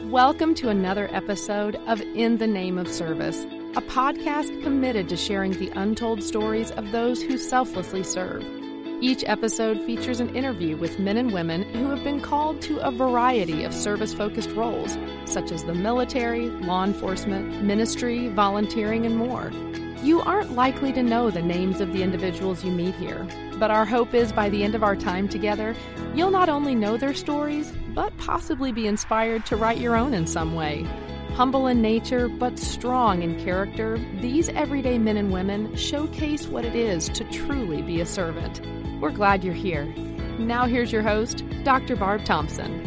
Welcome to another episode of In the Name of Service, a podcast committed to sharing the untold stories of those who selflessly serve. Each episode features an interview with men and women who have been called to a variety of service-focused roles, such as the military, law enforcement, ministry, volunteering, and more. You aren't likely to know the names of the individuals you meet here, but our hope is by the end of our time together, you'll not only know their stories, but possibly be inspired to write your own in some way. Humble in nature, but strong in character, these everyday men and women showcase what it is to truly be a servant. We're glad you're here. Now here's your host, Dr. Barb Thompson.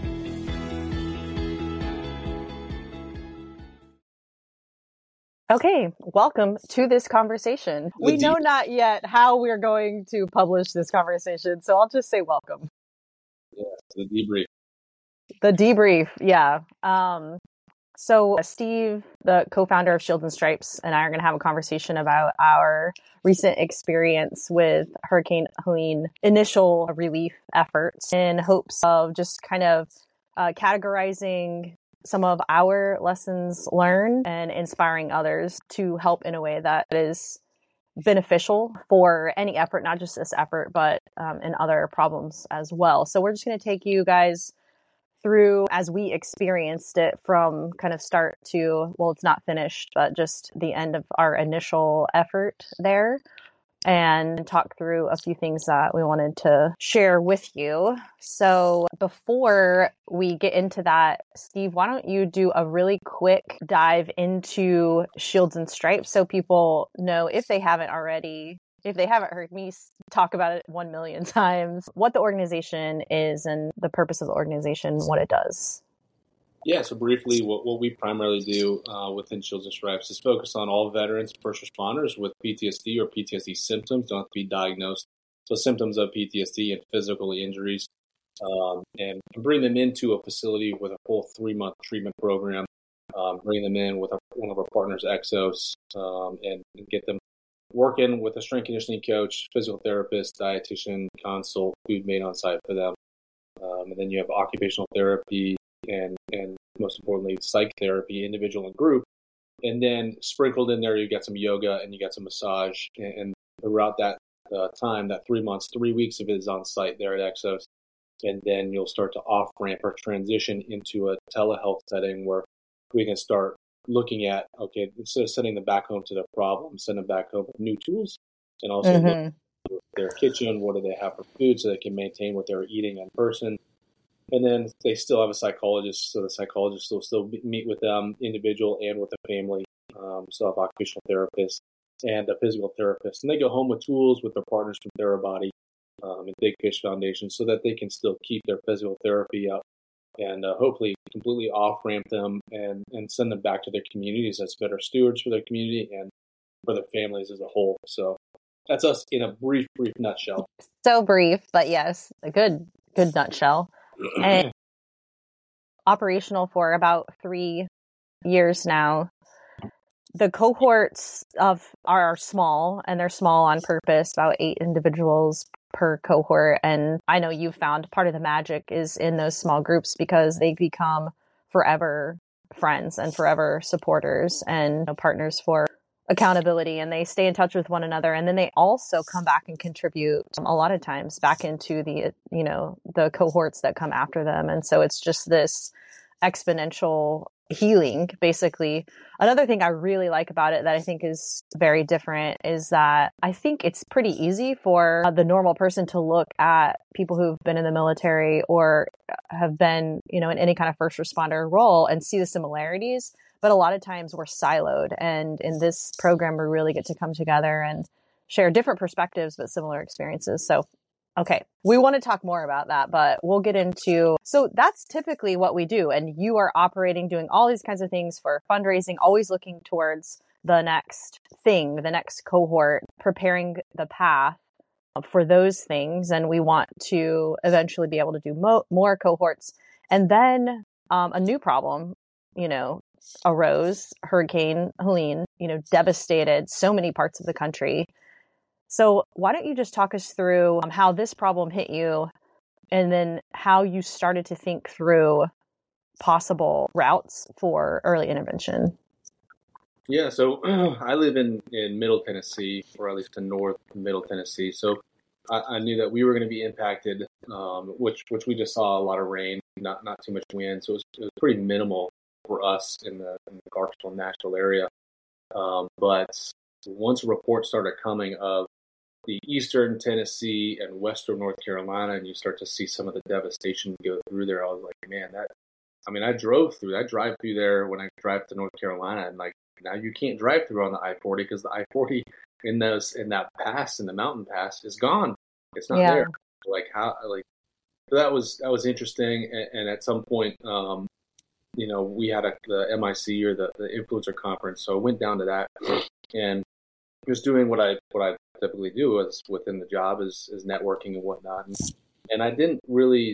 Okay, welcome to this conversation. We know not yet how we're going to publish this conversation, so I'll just say welcome. Yes, the debrief. The debrief, yeah. So Steve, the co-founder of Shields and Stripes, and I are going to have a conversation about our recent experience with Hurricane Helene initial relief efforts in hopes of just kind of categorizing some of our lessons learned and inspiring others to help in a way that is beneficial for any effort, not just this effort, but in other problems as well. So we're just going to take you guys through as we experienced it from kind of start to, well, it's not finished, but just the end of our initial effort there, and talk through a few things that we wanted to share with you. So before we get into that, Steve, why don't you do a really quick dive into Shields and Stripes so people know, if they haven't already, if they haven't heard me talk about it 1 million times, what the organization is and the purpose of the organization, what it does. Yeah, so briefly, what we primarily do within Shields and Stripes is focus on all veterans, first responders with PTSD or PTSD symptoms, don't have to be diagnosed. So symptoms of PTSD and physical injuries, and bring them into a facility with a full 3-month treatment program, bring them in with one of our partners, Exos, and get them working with a strength conditioning coach, physical therapist, dietitian, consult, food made on site for them. And then you have occupational therapy and most importantly, psych therapy, individual and group. And then sprinkled in there, you get some yoga and you get some massage. And throughout that time, that 3 months, 3 weeks of it is on site there at Exos. And then you'll start to off-ramp or transition into a telehealth setting where we can start looking at, okay, instead of sending them back home to their problem, send them back home with new tools and also look at their kitchen, what do they have for food so they can maintain what they're eating in person. And then they still have a psychologist, so the psychologist will still meet with them, individual and with the family. Still have occupational therapists and a physical therapist. And they go home with tools with their partners from Therabody and Big Fish Foundation so that they can still keep their physical therapy up and hopefully completely off-ramp them and send them back to their communities as better stewards for their community and for their families as a whole. So that's us in a brief nutshell. So brief, but yes, a good nutshell. And operational for about 3 years now. The cohorts are small, and they're small on purpose, about 8 individuals per cohort. And I know you've found part of the magic is in those small groups because they become forever friends and forever supporters and partners for accountability, and they stay in touch with one another. And then they also come back and contribute a lot of times back into the cohorts that come after them. And so it's just this exponential healing, basically. Another thing I really like about it that I think is very different is that I think it's pretty easy for the normal person to look at people who've been in the military or have been, in any kind of first responder role and see the similarities. But a lot of times we're siloed. And in this program, we really get to come together and share different perspectives, but similar experiences. So, okay, we want to talk more about that, but we'll get into, so that's typically what we do. And you are operating, doing all these kinds of things for fundraising, always looking towards the next thing, the next cohort, preparing the path for those things. And we want to eventually be able to do more cohorts. And then a new problem, arose. Hurricane Helene, devastated so many parts of the country. So why don't you just talk us through how this problem hit you and then how you started to think through possible routes for early intervention? Yeah, so I live in Middle Tennessee, or at least in North Middle Tennessee. So I knew that we were going to be impacted, which we just saw a lot of rain, not too much wind. So it was pretty minimal for us in the Clarksville, Nashville area. But once reports started coming of the eastern Tennessee and western North Carolina, and you start to see some of the devastation go through there, I was like, man, I drive through there when I drive to North Carolina, and like, now you can't drive through on the I-40 because the I-40 in that pass, in the mountain pass, is gone. It's not there. Like how, like, so that was interesting. And at some point, we had the MIC, or the influencer conference. So I went down to that and just doing what I typically do is within the job is networking and whatnot. And I didn't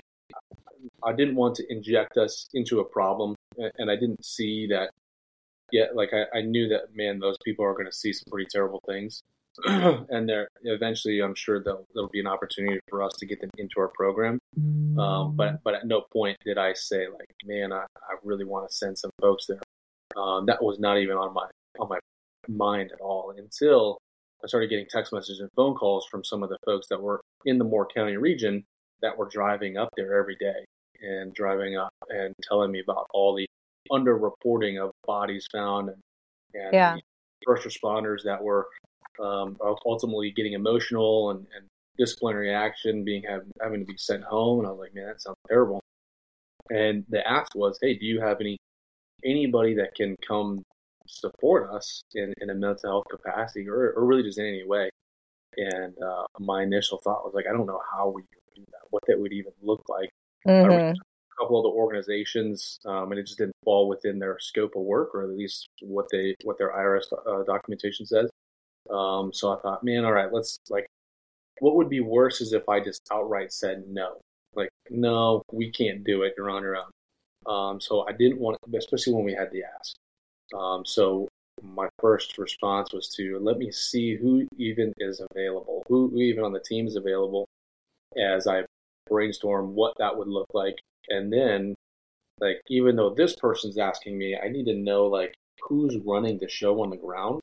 want to inject us into a problem, and I didn't see that yet. Like I knew that, man, those people are going to see some pretty terrible things, and eventually, I'm sure there'll be an opportunity for us to get them into our program. But at no point did I say, like, man, I really want to send some folks there. That was not even on my mind at all until I started getting text messages and phone calls from some of the folks that were in the Moore County region that were driving up there every day and driving up and telling me about all the underreporting of bodies found and the first responders that were ultimately getting emotional and disciplinary action having to be sent home. And I was like, man, that sounds terrible. And the ask was, hey, do you have anybody that can come support us in a mental health capacity, or really just in any way? And my initial thought was like, I don't know how we would do that, what that would even look like. Mm-hmm. I reached a couple of the organizations, and it just didn't fall within their scope of work, or at least what their IRS documentation says. So I thought, man, all right, what would be worse is if I just outright said no. Like, no, we can't do it. You're on your own. So I didn't want to, especially when we had the ask. So my first response was to let me see who even is available, who even on the team is available, as I brainstorm what that would look like. And then, like, even though this person's asking me, I need to know, like, who's running the show on the ground.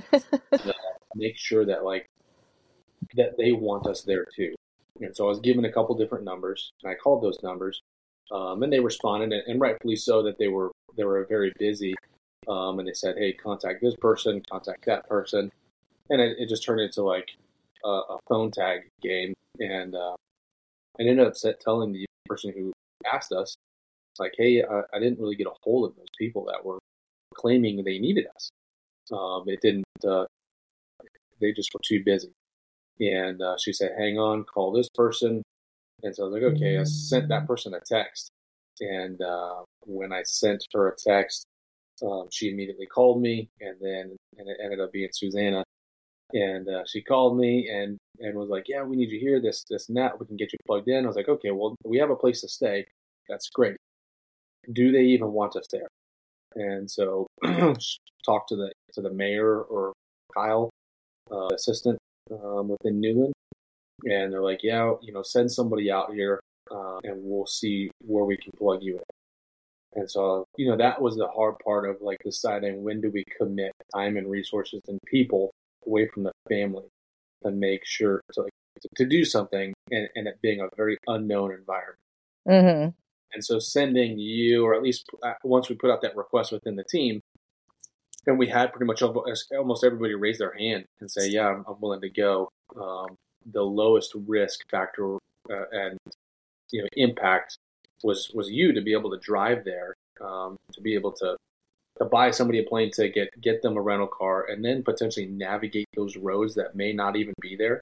Make sure that, like, that they want us there too. And so I was given a couple different numbers, and I called those numbers, and they responded, and rightfully so, that they were very busy. And they said, hey, contact this person, contact that person. And it just turned into like a phone tag game. And I ended up telling the person who asked us, like, hey, I didn't really get a hold of those people that were claiming they needed us. It didn't, they just were too busy. And she said, hang on, call this person. And so I was like, okay, I sent that person a text. And when I sent her a text, she immediately called me, and it ended up being Susanna. And she called me and was like, yeah, we need you here, this and that. We can get you plugged in. I was like, okay, well, we have a place to stay. That's great. Do they even want us there? And so talked to the mayor, or Kyle, assistant within Newland. And they're like, yeah, send somebody out here, and we'll see where we can plug you in. And so, that was the hard part of, like, deciding when do we commit time and resources and people away from the family to make sure to do something, and it being a very unknown environment. Mm-hmm. And so sending you, or at least once we put out that request within the team, and we had pretty much almost everybody raise their hand and say, yeah, I'm willing to go. The lowest risk factor and impact was you to be able to drive there, to be able to buy somebody a plane ticket, get them a rental car, and then potentially navigate those roads that may not even be there.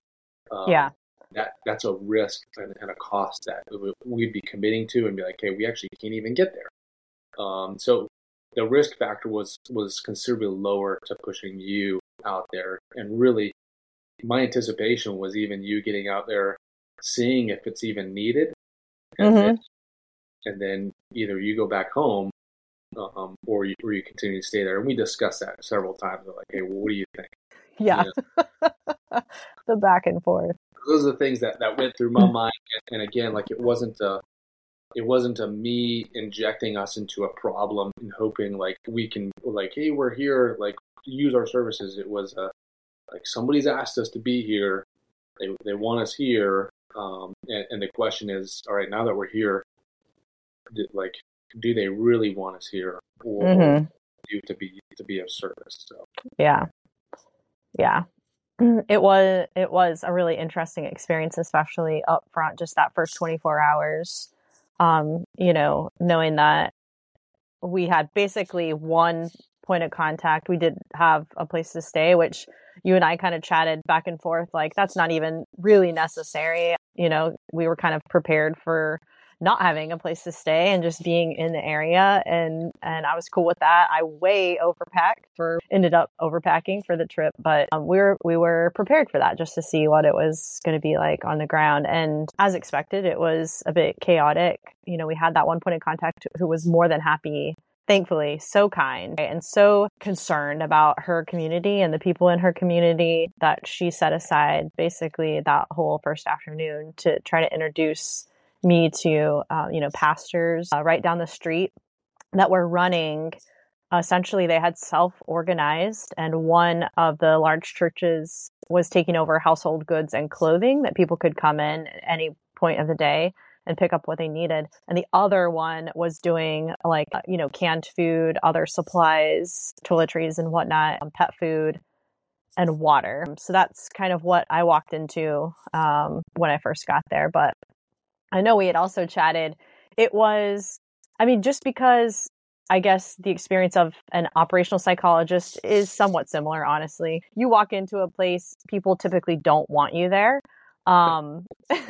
That's a risk and a cost that we'd be committing to, and be like, hey, we actually can't even get there. So the risk factor was considerably lower to pushing you out there. And really, my anticipation was even you getting out there, seeing if it's even needed, and then either you go back home, or you continue to stay there. And we discussed that several times. We're like, hey, well, what do you think? Yeah. The back and forth. Those are the things that went through my mind. And again, like, it wasn't it wasn't a me injecting us into a problem and hoping like we can like, hey, we're here, like use our services. It was like somebody's asked us to be here. They want us here. And the question is, all right, now that we're here, do they really want us here, or do to be of service? So yeah. It was a really interesting experience, especially up front, just that first 24 hours. Knowing that we had basically one point of contact. We did have a place to stay, which you and I kind of chatted back and forth, like that's not even really necessary. We were kind of prepared for not having a place to stay and just being in the area. And I was cool with that. I ended up overpacking for the trip, but we were prepared for that just to see what it was going to be like on the ground. And as expected, it was a bit chaotic. We had that one point of contact who was more than happy, thankfully, so kind and so concerned about her community and the people in her community that she set aside basically that whole first afternoon to try to introduce me to, pastors right down the street that were running. Essentially, they had self-organized, and one of the large churches was taking over household goods and clothing that people could come in at any point of the day and pick up what they needed. And the other one was doing canned food, other supplies, toiletries and whatnot, pet food and water. So that's kind of what I walked into when I first got there. But I know we had also chatted. It was, just because I guess the experience of an operational psychologist is somewhat similar, honestly. You walk into a place, people typically don't want you there. Right?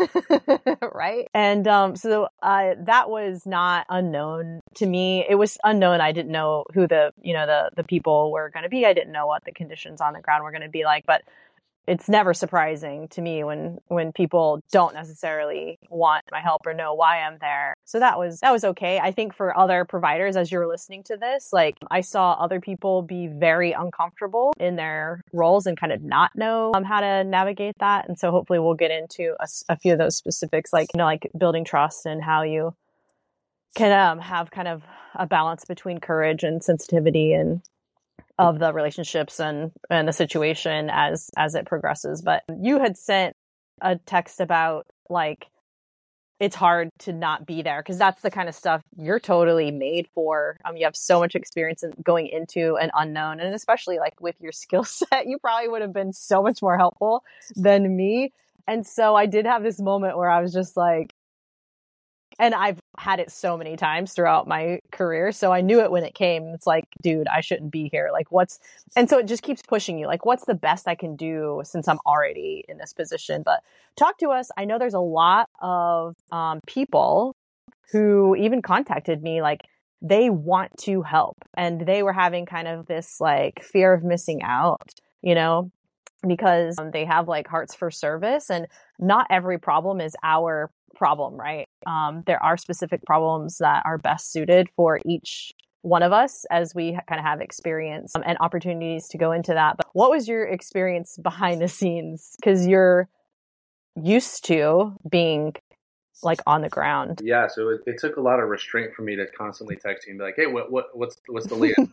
And so that was not unknown to me. It was unknown. I didn't know who the people were going to be. I didn't know what the conditions on the ground were going to be like, but it's never surprising to me when people don't necessarily want my help or know why I'm there. So that was okay. I think for other providers, as you're listening to this, like I saw other people be very uncomfortable in their roles and kind of not know how to navigate that. And so hopefully we'll get into a few of those specifics, like building trust and how you can have kind of a balance between courage and sensitivity and of the relationships and the situation as it progresses. But you had sent a text about like, it's hard to not be there because that's the kind of stuff you're totally made for. You have so much experience in going into an unknown, and especially like with your skill set, you probably would have been so much more helpful than me. And so I did have this moment where I was just like, and I've had it so many times throughout my career. So I knew it when it came. It's like, dude, I shouldn't be here. Like and so it just keeps pushing you. Like, what's the best I can do since I'm already in this position? But talk to us. I know there's a lot of people who even contacted me, like they want to help and they were having kind of this like fear of missing out, because they have like hearts for service, and not every problem is our problem, right? There are specific problems that are best suited for each one of us as we kind of have experience and opportunities to go into that. But what was your experience behind the scenes? Because you're used to being like on the ground. Yeah, so it took a lot of restraint for me to constantly text you and be like, hey, what's the latest?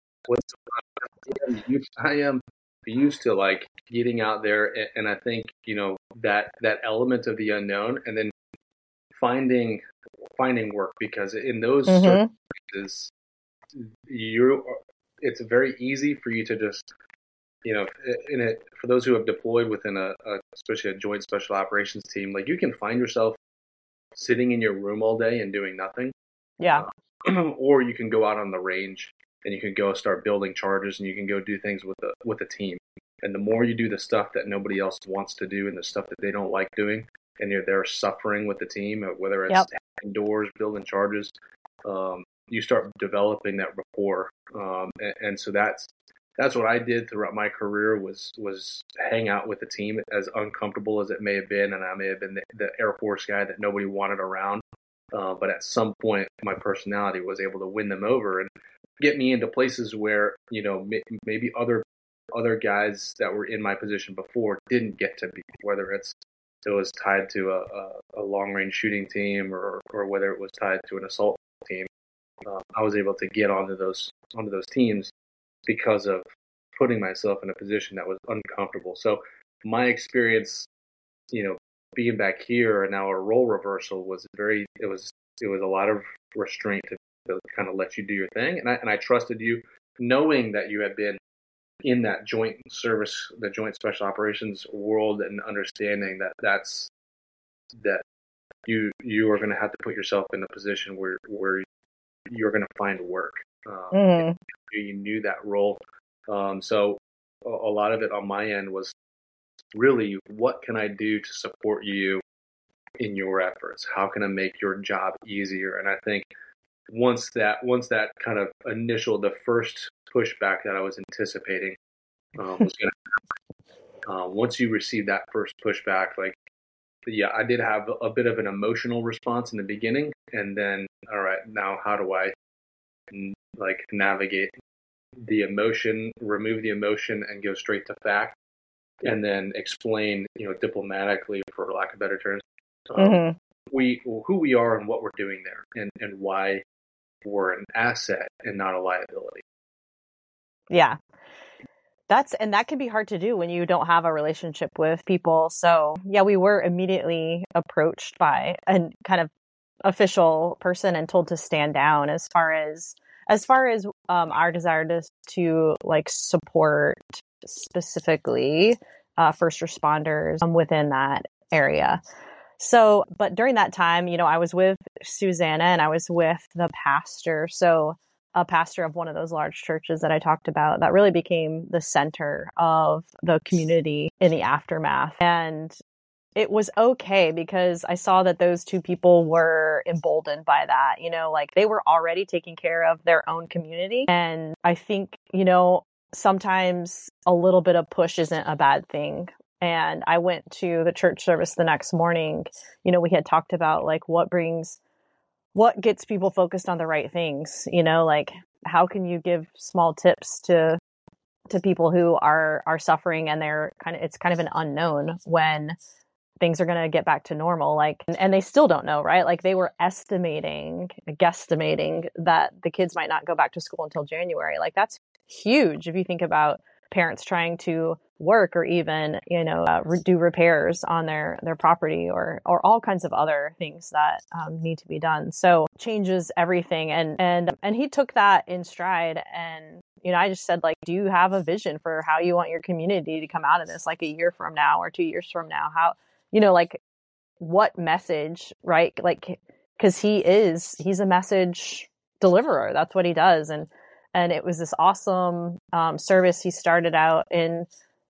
I am used to like getting out there, and I think that element of the unknown, and then finding work, because in those circumstances, it's very easy for you to just for those who have deployed within especially a joint special operations team, like you can find yourself sitting in your room all day and doing nothing. Yeah. Or you can go out on the range and you can go start building charges and you can go do things with a team. And the more you do the stuff that nobody else wants to do and the stuff that they don't like doing, and you're there suffering with the team, whether it's hacking doors, building charges, you start developing that rapport. And so that's what I did throughout my career was hang out with the team, as uncomfortable as it may have been. And I may have been the Air Force guy that nobody wanted around. But at some point, my personality was able to win them over and get me into places where, maybe other guys that were in my position before didn't get to be, whether it's it was tied to a long range shooting team or whether it was tied to an assault team. I was able to get onto those teams because of putting myself in a position that was uncomfortable. So my experience, being back here and now a role reversal was it was a lot of restraint to kind of let you do your thing. And I trusted you, knowing that you had been in that joint service, the joint special operations world, and understanding that you are going to have to put yourself in a position where you're going to find work. You knew that role. So a lot of it on my end was really, what can I do to support you in your efforts? How can I make your job easier? And I think once that kind of the first pushback that I was anticipating was going to once you receive that first pushback, I did have a bit of an emotional response in the beginning, and then, all right, now how do I navigate the emotion, remove the emotion, and go straight to fact, and then explain, diplomatically, for lack of better terms, who we are and what we're doing there, and why we're an asset and not a liability. Yeah. That can be hard to do when you don't have a relationship with people. So yeah, we were immediately approached by a kind of official person and told to stand down as far as our desire to support specifically first responders within that area. So, but during that time, I was with Susanna and I was with the pastor. So a pastor of one of those large churches that I talked about that really became the center of the community in the aftermath. And it was okay because I saw that those two people were emboldened by that, they were already taking care of their own community. And I think, sometimes a little bit of push isn't a bad thing. And I went to the church service the next morning. We had talked about what gets people focused on the right things, how can you give small tips to people who are suffering, and it's kind of an unknown when things are going to get back to normal, and they still don't know, right? They were guesstimating that the kids might not go back to school until January. That's huge if you think about parents trying to work or even, do repairs on their property or all kinds of other things that need to be done. So changes everything. And he took that in stride. And, I just said, do you have a vision for how you want your community to come out of this, a year from now or 2 years from now? How, what message, right? Because he's a message deliverer. That's what he does. And it was this awesome service. He started out in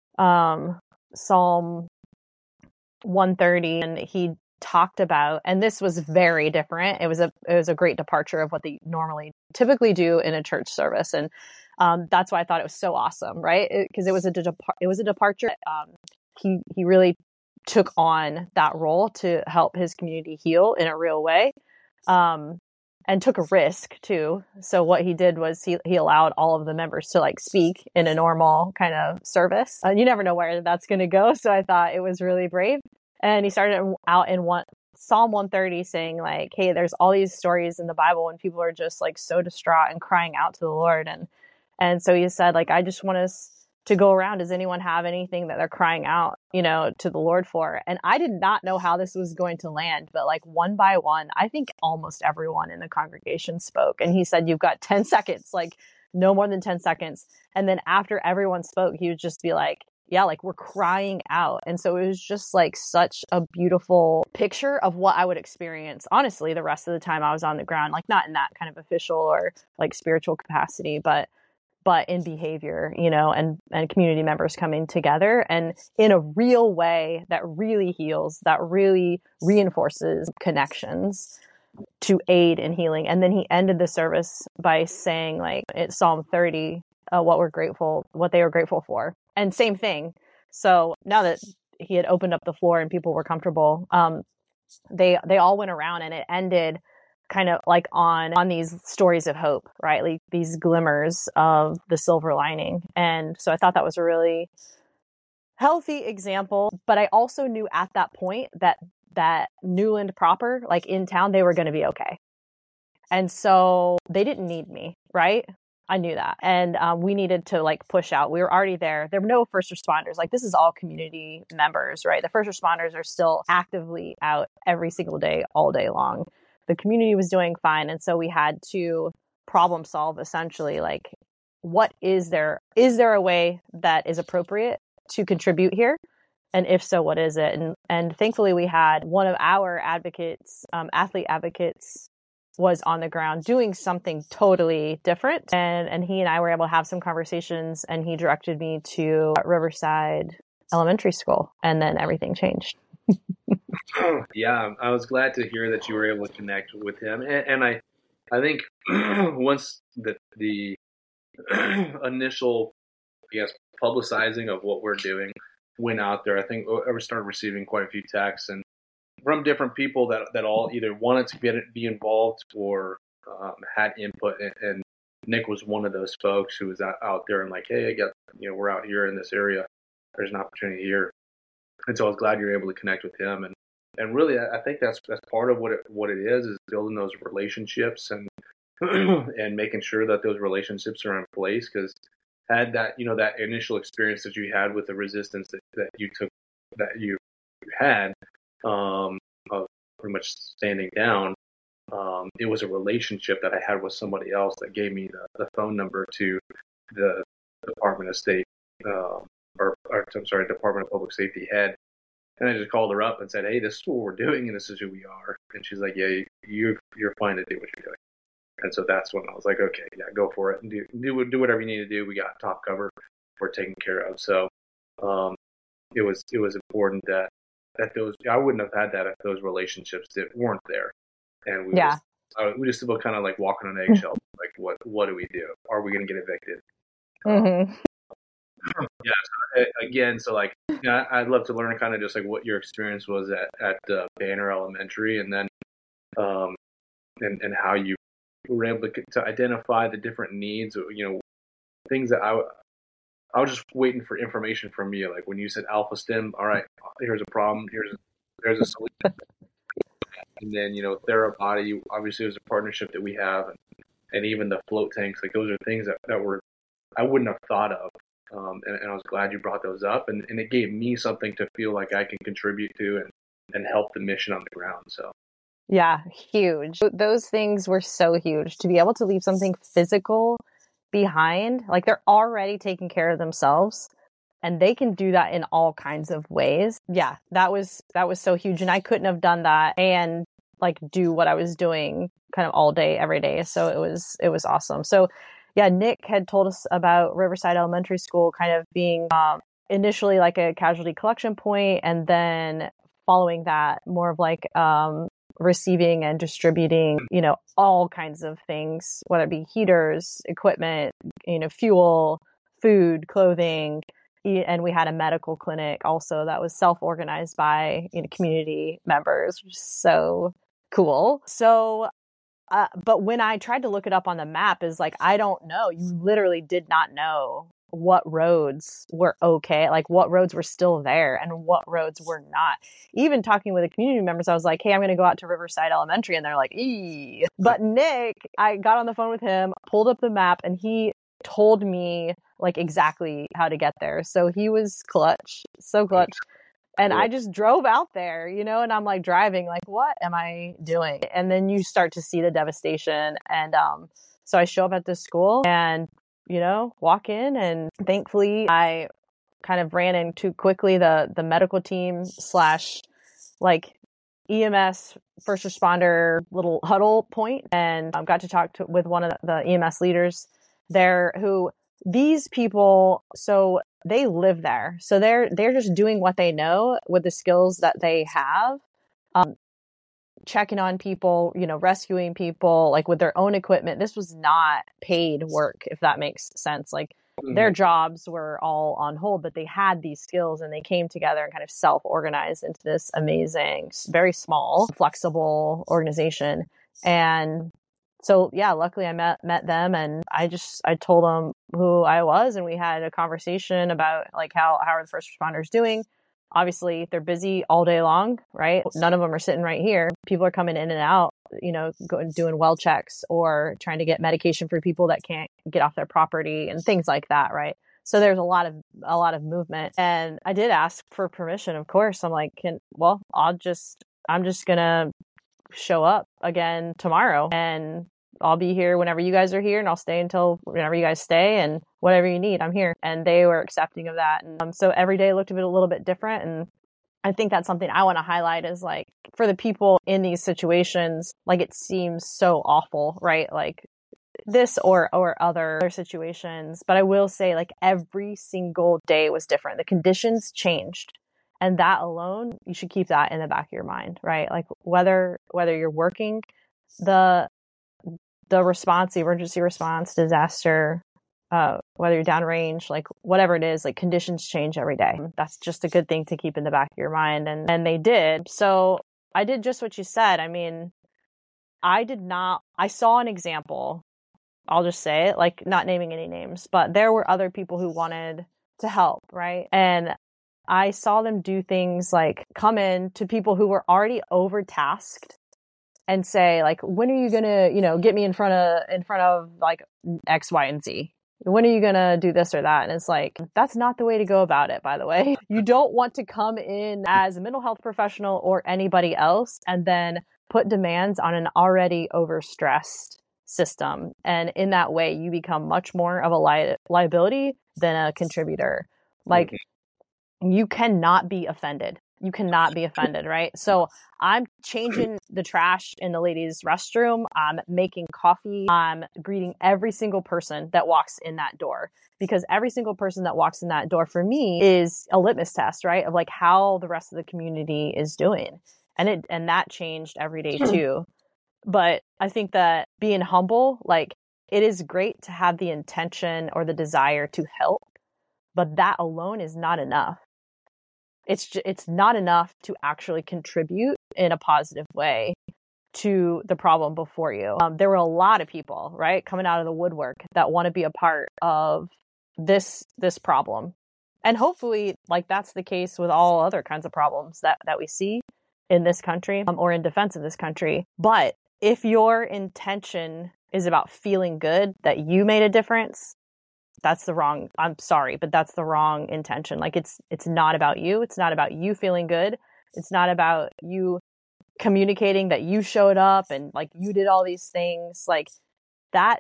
Psalm 130, and he talked about, and this was very different. It was a great departure of what they typically do in a church service, and that's why I thought it was so awesome, right? Because it was a departure. He really took on that role to help his community heal in a real way. And took a risk too. So what he did was he allowed all of the members to speak in a normal kind of service. You never know where that's going to go. So I thought it was really brave. And he started out in Psalm 130 saying hey, there's all these stories in the Bible when people are just so distraught and crying out to the Lord. And so he said, I just want us to go around. Does anyone have anything that they're crying out, to the Lord for? And I did not know how this was going to land, but one by one, I think almost everyone in the congregation spoke. And he said, you've got 10 seconds, no more than 10 seconds. And then after everyone spoke, he would just be yeah, we're crying out. And so it was just such a beautiful picture of what I would experience, honestly, the rest of the time I was on the ground, not in that kind of official or spiritual capacity, but in behavior, and community members coming together and in a real way that really heals, that really reinforces connections to aid in healing. And then he ended the service by saying it's Psalm 30, what they were grateful for. And same thing. So now that he had opened up the floor and people were comfortable, they all went around, and it ended kind of on these stories of hope, right? These glimmers of the silver lining. And so I thought that was a really healthy example. But I also knew at that point that Newland proper, like in town, they were going to be okay. And so they didn't need me, right? I knew that. And we needed to like push out. We were already there. There were no first responders. Like this is all community members, right? The first responders are still actively out every single day, all day long. The community was doing fine. And so we had to problem solve essentially, like, what is there? Is there a way that is appropriate to contribute here? And if so, what is it? And thankfully we had one of our advocates, athlete advocates, was on the ground doing something totally different. And he and I were able to have some conversations, and he directed me to Riverside Elementary School, and then everything changed. Yeah, I was glad to hear that you were able to connect with him. And I think once the initial, I guess, publicizing of what we're doing went out there, I think I started receiving quite a few texts and from different people that all either wanted to be involved or had input. And Nick was one of those folks who was out there and like, hey, I got, we're out here in this area. There's an opportunity here. And so I was glad you were able to connect with him. And really, I think that's part of what it is building those relationships and and making sure that those relationships are in place. Because had that, that initial experience that you had with the resistance that you had, of pretty much standing down, it was a relationship that I had with somebody else that gave me the phone number to the Department of State, Department of Public Safety head. And I just called her up and said, hey, this is what we're doing and this is who we are. And she's like, yeah, you're fine to do what you're doing. And so that's when I was like, okay, yeah, go for it and do whatever you need to do. We got top cover. We're taken care of. So it was important that those, I wouldn't have had that if those relationships weren't there. And we just about kind of like walking on eggshells. Like, what do we do? Are we going to get evicted? Mm-hmm. So like, I'd love to learn kind of just like what your experience was at Banner Elementary, and then and how you were able to identify the different needs, things that I was just waiting for information from you. Like when you said Alpha Stim, all right, here's a problem, there's a solution. And then, Therabody, obviously, was a partnership that we have, and even the float tanks, like those are things that were I wouldn't have thought of. And I was glad you brought those up, and it gave me something to feel like I can contribute to and help the mission on the ground. So. Yeah, huge. Those things were so huge to be able to leave something physical behind. Like they're already taking care of themselves, and they can do that in all kinds of ways. Yeah, that was so huge, and I couldn't have done that and like do what I was doing kind of all day, every day. So it was awesome. So yeah, Nick had told us about Riverside Elementary School kind of being initially like a casualty collection point, and then following that more of like receiving and distributing, all kinds of things, whether it be heaters, equipment, fuel, food, clothing. And we had a medical clinic also that was self-organized by community members, which is so cool. So but when I tried to look it up on the map, is like, I don't know. You literally did not know what roads were okay, like what roads were still there and what roads were not. Even talking with the community members, I was like, hey, I'm going to go out to Riverside Elementary. And they're like, ee. But Nick, I got on the phone with him, pulled up the map, and he told me like exactly how to get there. So he was clutch, so clutch. And I just drove out there, and I'm like driving, like, what am I doing? And then you start to see the devastation. And so I show up at this school and, walk in. And thankfully, I kind of ran into quickly the medical team / like EMS first responder little huddle point, and got to talk with one of the EMS leaders there who these people, so they live there. So they're just doing what they know with the skills that they have, checking on people, rescuing people, like with their own equipment. This was not paid work, if that makes sense. Like their jobs were all on hold, but they had these skills and they came together and kind of self-organized into this amazing, very small, flexible organization. And So yeah, luckily I met them, and I told them who I was, and we had a conversation about like how are the first responders doing. Obviously they're busy all day long, right? None of them are sitting right here. People are coming in and out, doing well checks or trying to get medication for people that can't get off their property and things like that, right? So there's a lot of movement. And I did ask for permission, of course. I'm like, I'm just gonna show up again tomorrow, and I'll be here whenever you guys are here, and I'll stay until whenever you guys stay, and whatever you need, I'm here. And they were accepting of that. And so every day looked a little bit different. And I think that's something I want to highlight is like for the people in these situations, like it seems so awful, right? Like this or other situations. But I will say like every single day was different. The conditions changed. And that alone, you should keep that in the back of your mind, right? Like whether you're working the response, the emergency response, disaster, whether you're downrange, like whatever it is, like conditions change every day. That's just a good thing to keep in the back of your mind. And they did. So I did just what you said. I mean, I saw an example. I'll just say it, like not naming any names, but there were other people who wanted to help, right? And I saw them do things like come in to people who were already overtasked and say like, when are you going to, get me in front of like X, Y, and Z? When are you going to do this or that? And it's like, that's not the way to go about it, by the way. You don't want to come in as a mental health professional or anybody else and then put demands on an already overstressed system. And in that way, you become much more of a liability than a contributor. Like, you cannot be offended. You cannot be offended, right? So I'm changing the trash in the ladies' restroom. I'm making coffee. I'm greeting every single person that walks in that door, because every single person that walks in that door for me is a litmus test, right? Of like how the rest of the community is doing. And that changed every day too. But I think that being humble, like it is great to have the intention or the desire to help, but that alone is not enough. It's not enough to actually contribute in a positive way to the problem before you. There were a lot of people, right, coming out of the woodwork that want to be a part of this problem. And hopefully, like that's the case with all other kinds of problems that we see in this country or in defense of this country. But if your intention is about feeling good that you made a difference, I'm sorry, but that's the wrong intention. Like it's not about you. It's not about you feeling good. It's not about you communicating that you showed up and like you did all these things like that.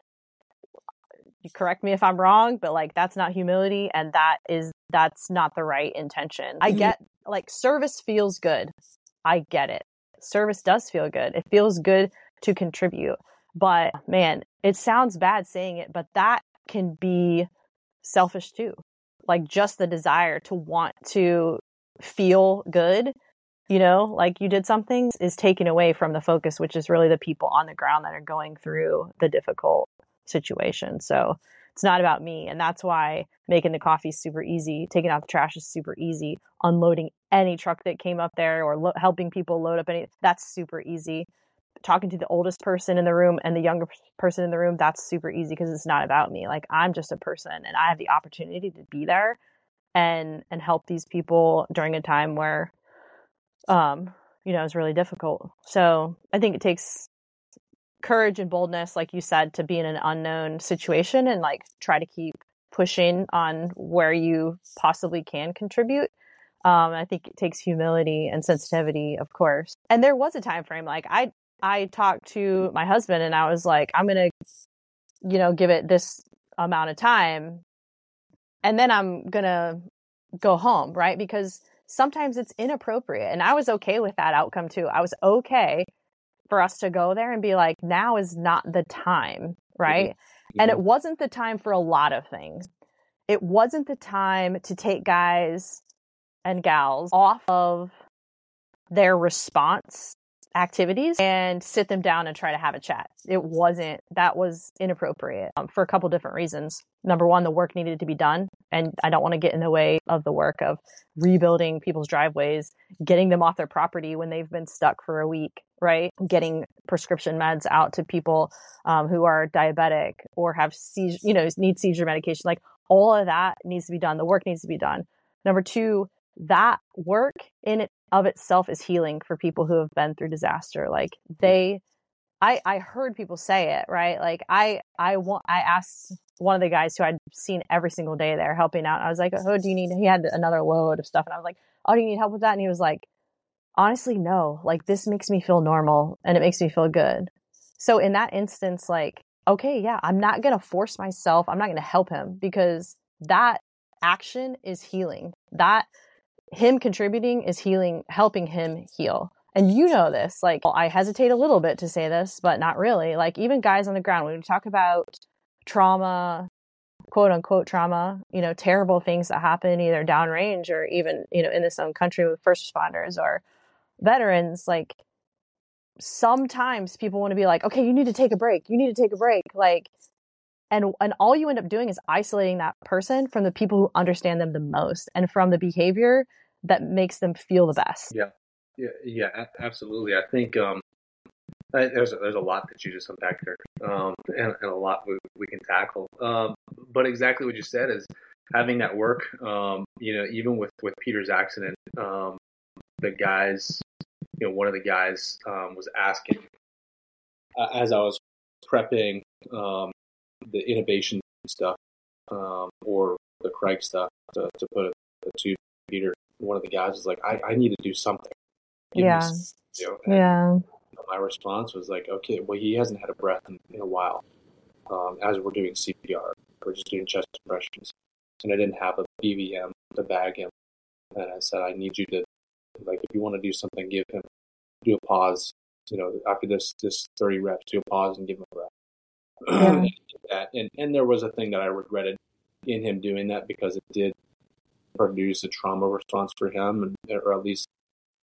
You correct me if I'm wrong, but like that's not humility, and that's not the right intention. I get like service feels good. I get it. Service does feel good. It feels good to contribute. But man, it sounds bad saying it, but that can be selfish too. Like just the desire to want to feel good, like you did something is taken away from the focus, which is really the people on the ground that are going through the difficult situation. So it's not about me. And that's why making the coffee is super easy. Taking out the trash is super easy. Unloading any truck that came up there or helping people load up that's super easy. Talking to the oldest person in the room and the younger person in the room, that's super easy because it's not about me. Like I'm just a person and I have the opportunity to be there and help these people during a time where, it's really difficult. So I think it takes courage and boldness, like you said, to be in an unknown situation and like try to keep pushing on where you possibly can contribute. I think it takes humility and sensitivity, of course. And there was a time frame, like I talked to my husband and I was like, I'm going to, give it this amount of time and then I'm going to go home, right? Because sometimes it's inappropriate. And I was okay with that outcome too. I was okay for us to go there and be like, now is not the time, right? Mm-hmm. And it wasn't the time for a lot of things. It wasn't the time to take guys and gals off of their response activities and sit them down and try to have a chat. That was inappropriate for a couple different reasons. Number one, the work needed to be done. And I don't want to get in the way of the work of rebuilding people's driveways, getting them off their property when they've been stuck for a week, right? Getting prescription meds out to people who are diabetic or have need seizure medication. Like all of that needs to be done. The work needs to be done. Number two, that work in it of itself is healing for people who have been through disaster. Like I heard people say it, right? Like I asked one of the guys who I'd seen every single day there helping out. I was like, oh, do you need, he had another load of stuff. And I was like, oh, do you need help with that? And he was like, honestly, no, like this makes me feel normal and it makes me feel good. So in that instance, like, okay, yeah, I'm not going to force myself. I'm not going to help him because that action is healing. That him contributing is healing, helping him heal. And you know this, like, well, I hesitate a little bit to say this, but not really. Like even guys on the ground, when we talk about trauma, quote unquote trauma, terrible things that happen either downrange or even, in this own country with first responders or veterans, like sometimes people want to be like, okay, you need to take a break. You need to take a break. Like, and all you end up doing is isolating that person from the people who understand them the most and from the behavior that makes them feel the best. Yeah, absolutely. I think there's a lot that you just unpacked there, and a lot we can tackle. But exactly what you said is having that work. Even with Peter's accident, the guys, one of the guys was asking as I was prepping the innovation stuff or the Craig stuff to put it to Peter. One of the guys was like, I need to do something. Yeah. My response was like, okay, well, he hasn't had a breath in a while. As we're doing CPR, we're just doing chest compressions, and I didn't have a BVM to bag him. And I said, I need you to, like, if you want to do something, do a pause. After this 30 reps, do a pause and give him a breath. Yeah. And there was a thing that I regretted in him doing that because it did produce a trauma response for him, or at least,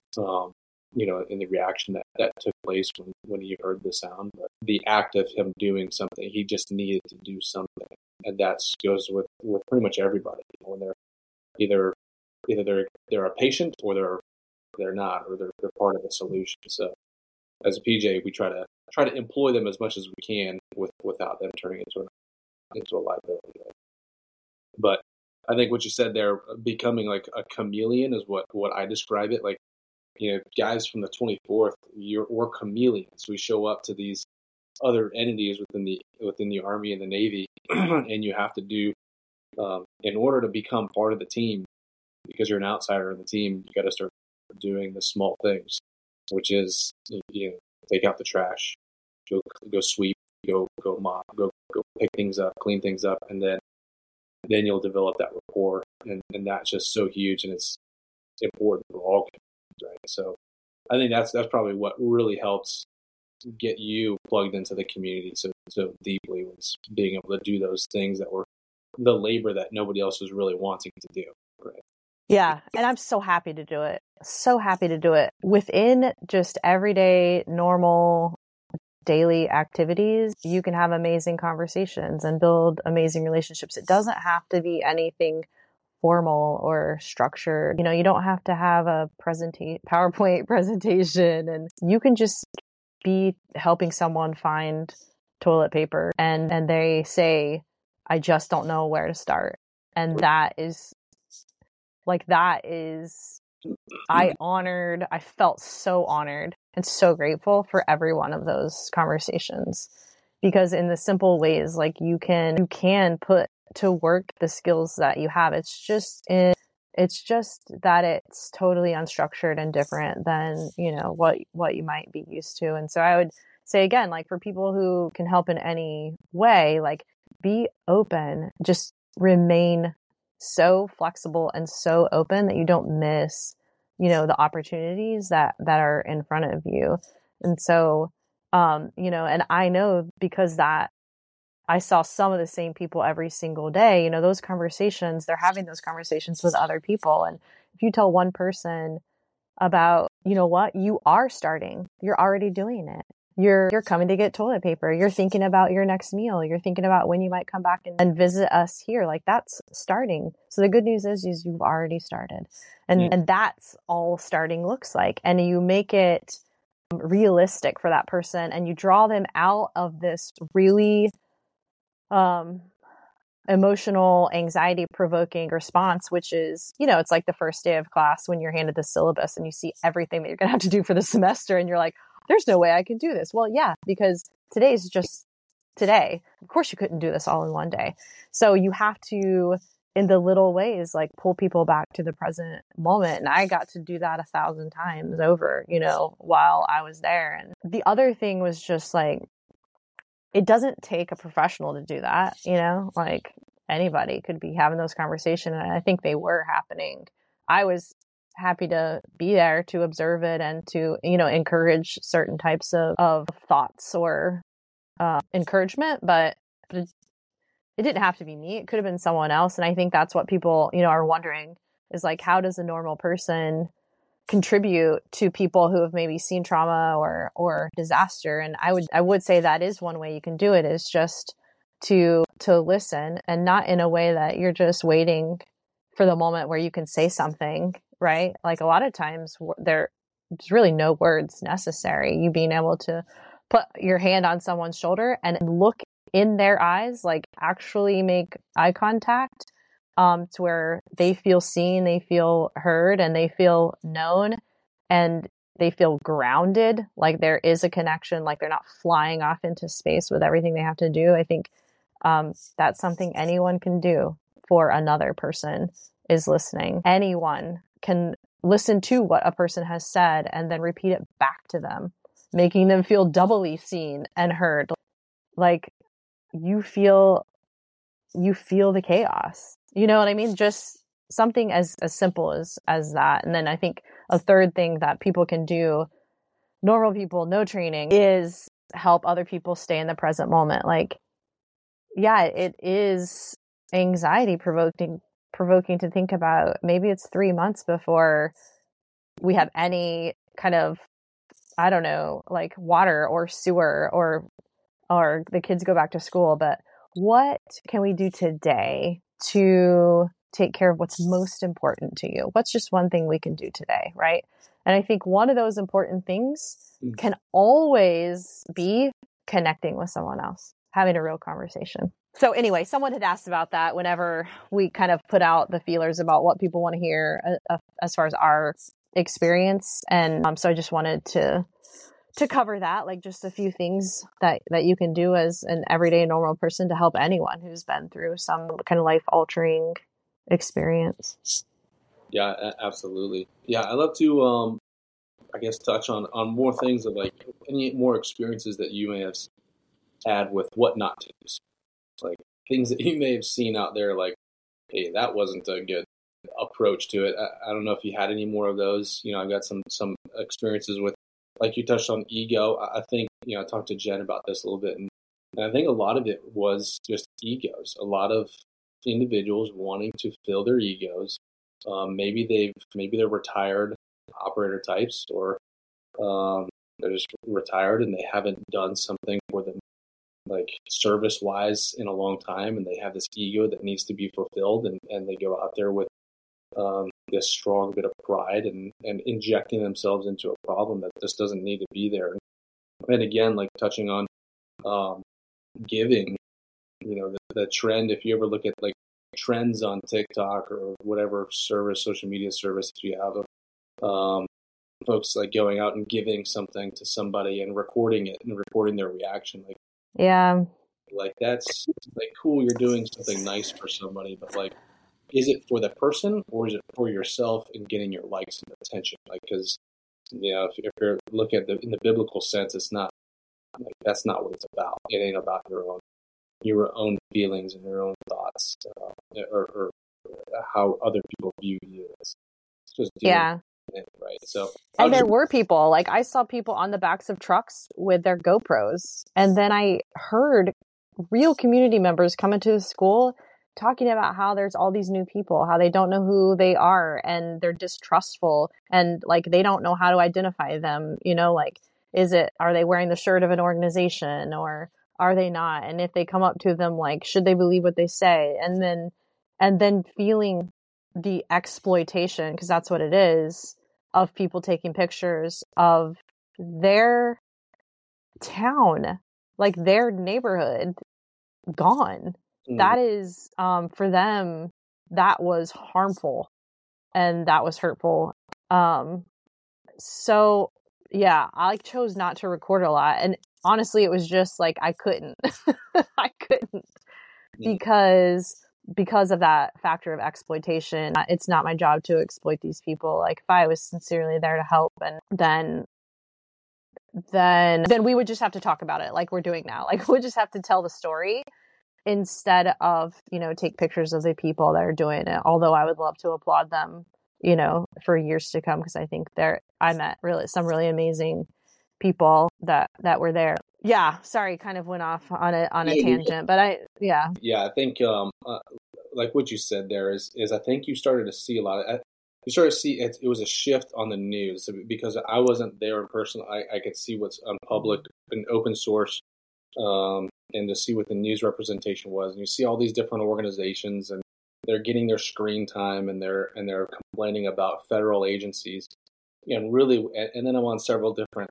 in the reaction that took place when he heard the sound. But the act of him doing something, he just needed to do something, and that goes with pretty much everybody. When they're either they're a patient or they're not, or they're part of the solution. So as a PJ, we try to employ them as much as we can without them turning into a liability. But I think what you said there, becoming like a chameleon, is what I describe it. Like, guys from the 24th, we're chameleons. We show up to these other entities within the Army and the Navy, and you have to do, in order to become part of the team, because you're an outsider in the team, you got to start doing the small things, which is, take out the trash, go sweep, go mop, go pick things up, clean things up, and then you'll develop that rapport, and that's just so huge, and it's important for all kids, right? So I think that's probably what really helps get you plugged into the community so deeply, was being able to do those things that were the labor that nobody else was really wanting to do, right? Yeah, and I'm so happy to do it. So happy to do it within just everyday, normal, daily activities. You can have amazing conversations and build amazing relationships. It doesn't have to be anything formal or structured. You don't have to have a PowerPoint presentation, and you can just be helping someone find toilet paper and they say, I just don't know where to start. And that is I felt so honored and so grateful for every one of those conversations, because in the simple ways, like you can put to work the skills that you have. It's just that it's totally unstructured and different than, what you might be used to. And so I would say again, like for people who can help in any way, like be open, just remain so flexible and so open that you don't miss, the opportunities that are in front of you. And so, and I know because that I saw some of the same people every single day, those conversations, they're having those conversations with other people. And if you tell one person, about, you know what, you are starting. You're already doing it. You're coming to get toilet paper. You're thinking about your next meal. You're thinking about when you might come back and visit us here. Like, that's starting. So the good news is you've already started. And that's all starting looks like. And you make it realistic for that person, and you draw them out of this really emotional, anxiety provoking response, which is, you know, it's like the first day of class when you're handed the syllabus and you see everything that you're going to have to do for the semester. And you're like, there's no way I can do this. Well, yeah, because today's just today. Of course you couldn't do this all in one day. So you have to, in the little ways, like pull people back to the present moment. And I got to do that 1,000 times over, you know, while I was there. And the other thing was just like, it doesn't take a professional to do that, you know, like anybody could be having those conversations. And I think they were happening. I was happy to be there to observe it and to, you know, encourage certain types of thoughts or encouragement, but it didn't have to be me. It could have been someone else. And I think that's what people, you know, are wondering is like, how does a normal person contribute to people who have maybe seen trauma or disaster? And I would say that is one way you can do it, is just to listen, and not in a way that you're just waiting for the moment where you can say something, right? Like a lot of times there's really no words necessary. You being able to put your hand on someone's shoulder and look in their eyes, like actually make eye contact, to where they feel seen, they feel heard, and they feel known, and they feel grounded, like there is a connection, like they're not flying off into space with everything they have to do. I think that's something anyone can do for another person, is listening. Anyone can listen to what a person has said and then repeat it back to them, making them feel doubly seen and heard. Like you feel the chaos. You know what I mean? Just something as simple as that. And then I think a third thing that people can do, normal people, no training, is help other people stay in the present moment. Like, yeah, it is anxiety provoking to think about. Maybe it's 3 months before we have any kind of, I don't know, like water or sewer or the kids go back to school. But what can we do today to take care of what's most important to you? What's just one thing we can do today, right? And I think one of those important things can always be connecting with someone else, having a real conversation. So anyway, someone had asked about that whenever we kind of put out the feelers about what people want to hear as far as our experience. And so I just wanted to cover that, like just a few things that you can do as an everyday normal person to help anyone who's been through some kind of life-altering experience. Yeah, absolutely. Yeah, I'd love to, I guess, touch on more things of like any more experiences that you may have had with what not to do. Like things that you may have seen out there, like, hey, that wasn't a good approach to it. I don't know if you had any more of those. You know, I've got some experiences with, like you touched on ego. I think, you know, I talked to Jen about this a little bit, and I think a lot of it was just egos. A lot of individuals wanting to fill their egos. Maybe they're retired operator types, or they're just retired and they haven't done something for them, like service wise, in a long time, and they have this ego that needs to be fulfilled, and they go out there with this strong bit of pride and injecting themselves into a problem that just doesn't need to be there. And again, like touching on giving, you know, the trend, if you ever look at like trends on TikTok or whatever social media service that you have, folks like going out and giving something to somebody and recording it and recording their reaction. Like, yeah, like that's like cool, you're doing something nice for somebody, but like, is it for the person or is it for yourself and getting your likes and attention? Like, because, you know, if you're looking at in the biblical sense, it's not like, that's not what it's about. It ain't about your own feelings and your own thoughts, or how other people view you. It's just yeah. It, right. So, and there were people, like I saw people on the backs of trucks with their GoPros, and then I heard real community members come into the school talking about how there's all these new people, how they don't know who they are and they're distrustful and like they don't know how to identify them, like are they wearing the shirt of an organization or are they not? And if they come up to them, like, should they believe what they say? And then feeling the exploitation, because that's what it is, of people taking pictures of their town, like their neighborhood gone. That is, for them, that was harmful and that was hurtful. So yeah, I chose not to record a lot. And honestly, it was just like, I couldn't, I couldn't because of that factor of exploitation. It's not my job to exploit these people. Like if I was sincerely there to help, and then we would just have to talk about it like we're doing now. Like we'll just have to tell the story instead of, take pictures of the people that are doing it. Although I would love to applaud them, for years to come, because I think I met some really amazing people that were there. Yeah, sorry, kind of went off on a tangent, but I think like what you said there is I think you started to see a lot of. You started to see it was a shift on the news because I wasn't there in person. I could see what's on public and open source, and to see what the news representation was. And you see all these different organizations, and they're getting their screen time, and they're complaining about federal agencies, and really. And then I'm on several different,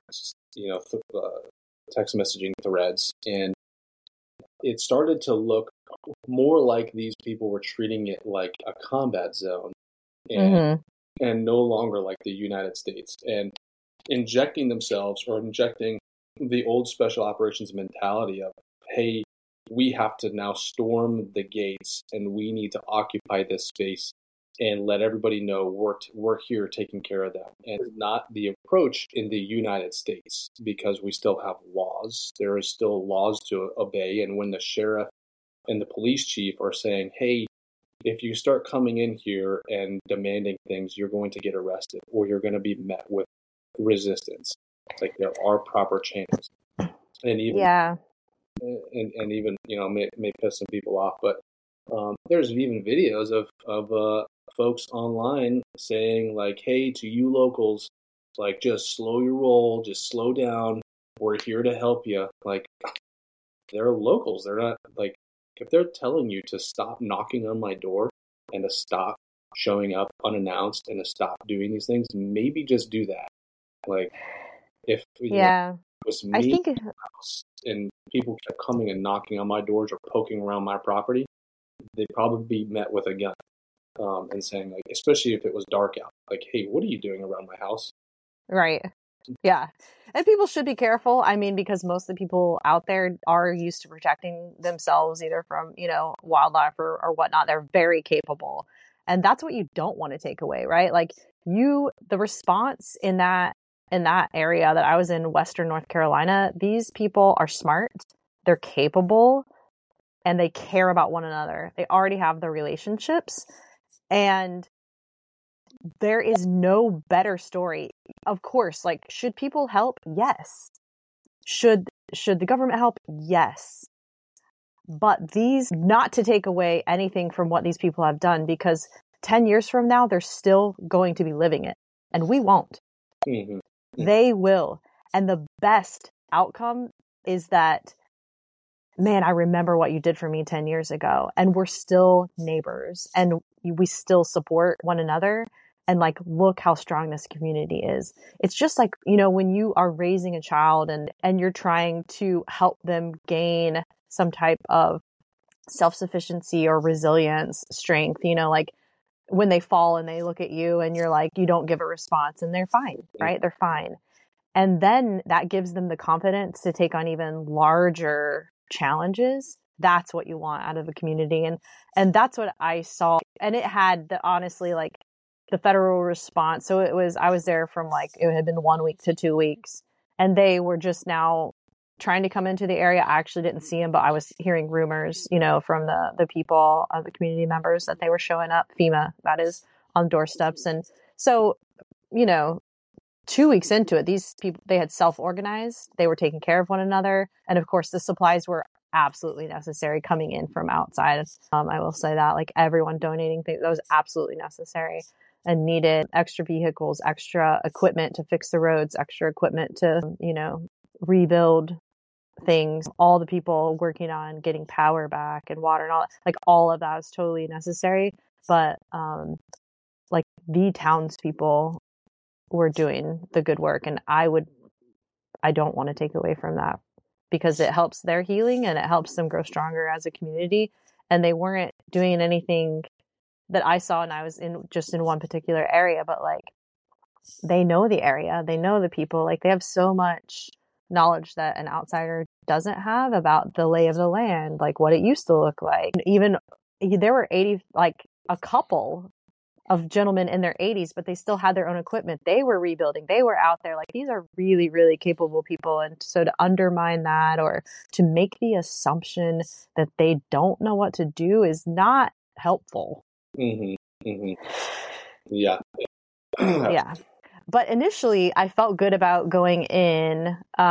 text messaging threads, and it started to look more like these people were treating it like a combat zone. And no longer like the United States, and injecting themselves or injecting the old special operations mentality of, hey, we have to now storm the gates and we need to occupy this space and let everybody know we're here taking care of them. And not the approach in the United States, because we still have laws. There is still laws to obey. And when the sheriff and the police chief are saying, hey, if you start coming in here and demanding things, you're going to get arrested or you're going to be met with resistance. Like there are proper channels, and even and even may piss some people off, but there's even videos of folks online saying like, hey, to you locals, like just slow your roll, just slow down. We're here to help you. Like they're locals. They're not like. If they're telling you to stop knocking on my door and to stop showing up unannounced and to stop doing these things, maybe just do that. Like, if it was me, I think and people kept coming and knocking on my doors or poking around my property, they'd probably be met with a gun and saying, like, especially if it was dark out, like, hey, what are you doing around my house? Right. Yeah. And people should be careful. I mean, because most of the people out there are used to protecting themselves either from, wildlife or whatnot. They're very capable. And that's what you don't want to take away, right? Like the response in that area that I was in, Western North Carolina, these people are smart, they're capable, and they care about one another. They already have the relationships, and there is no better story. Of course, like, should people help? Yes. Should the government help? Yes. But not to take away anything from what these people have done, because 10 years from now, they're still going to be living it, and we won't. Mm-hmm. They will. And the best outcome is that, man, I remember what you did for me 10 years ago, and we're still neighbors, and we still support one another. And like, look how strong this community is. It's just like, when you are raising a child and you're trying to help them gain some type of self-sufficiency or resilience, strength, like when they fall and they look at you and you're like, you don't give a response, and they're fine, right? They're fine. And then that gives them the confidence to take on even larger challenges. That's what you want out of a community. And that's what I saw. And it had honestly, like, the federal response. So I was there from like, it had been 1 week to 2 weeks, and they were just now trying to come into the area. I actually didn't see them, but I was hearing rumors, from the people, the community members, that they were showing up, FEMA, that is, on doorsteps. And so, 2 weeks into it, these people, they had self-organized, they were taking care of one another. And of course the supplies were absolutely necessary coming in from outside. I will say that, like, everyone donating things, that was absolutely necessary and needed. Extra vehicles, extra equipment to fix the roads, extra equipment to, rebuild things, all the people working on getting power back and water and all that, like, all of that is totally necessary. But like, the townspeople were doing the good work, and I don't want to take away from that, because it helps their healing and it helps them grow stronger as a community. And they weren't doing anything that I saw, and I was just in one particular area, but like, they know the area, they know the people, like, they have so much knowledge that an outsider doesn't have about the lay of the land, like what it used to look like. Even there were 80, like a couple of gentlemen in their 80s, but they still had their own equipment. They were rebuilding. They were out there. Like, these are really, really capable people. And so to undermine that, or to make the assumption that they don't know what to do, is not helpful. Mm-hmm. Mm-hmm. Yeah. Yeah. But initially, I felt good about going in,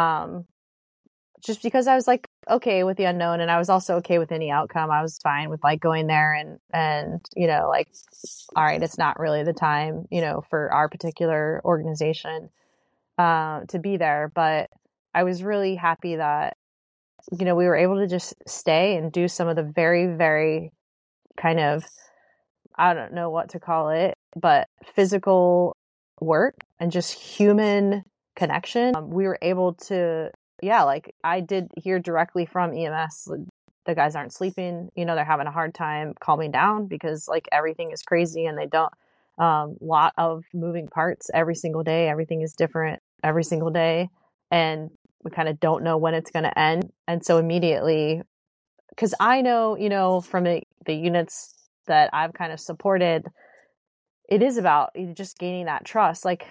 just because I was like, okay with the unknown, and I was also okay with any outcome. I was fine with like going there and like, all right, it's not really the time, for our particular organization to be there. But I was really happy that, we were able to just stay and do some of the very, very kind of, I don't know what to call it, but physical work and just human connection. We were able to, like, I did hear directly from EMS, the guys aren't sleeping, they're having a hard time calming down, because like, everything is crazy and they don't, lot of moving parts every single day. Everything is different every single day, and we kind of don't know when it's going to end. And so immediately, because I know, from the units that I've kind of supported, it is about just gaining that trust. Like,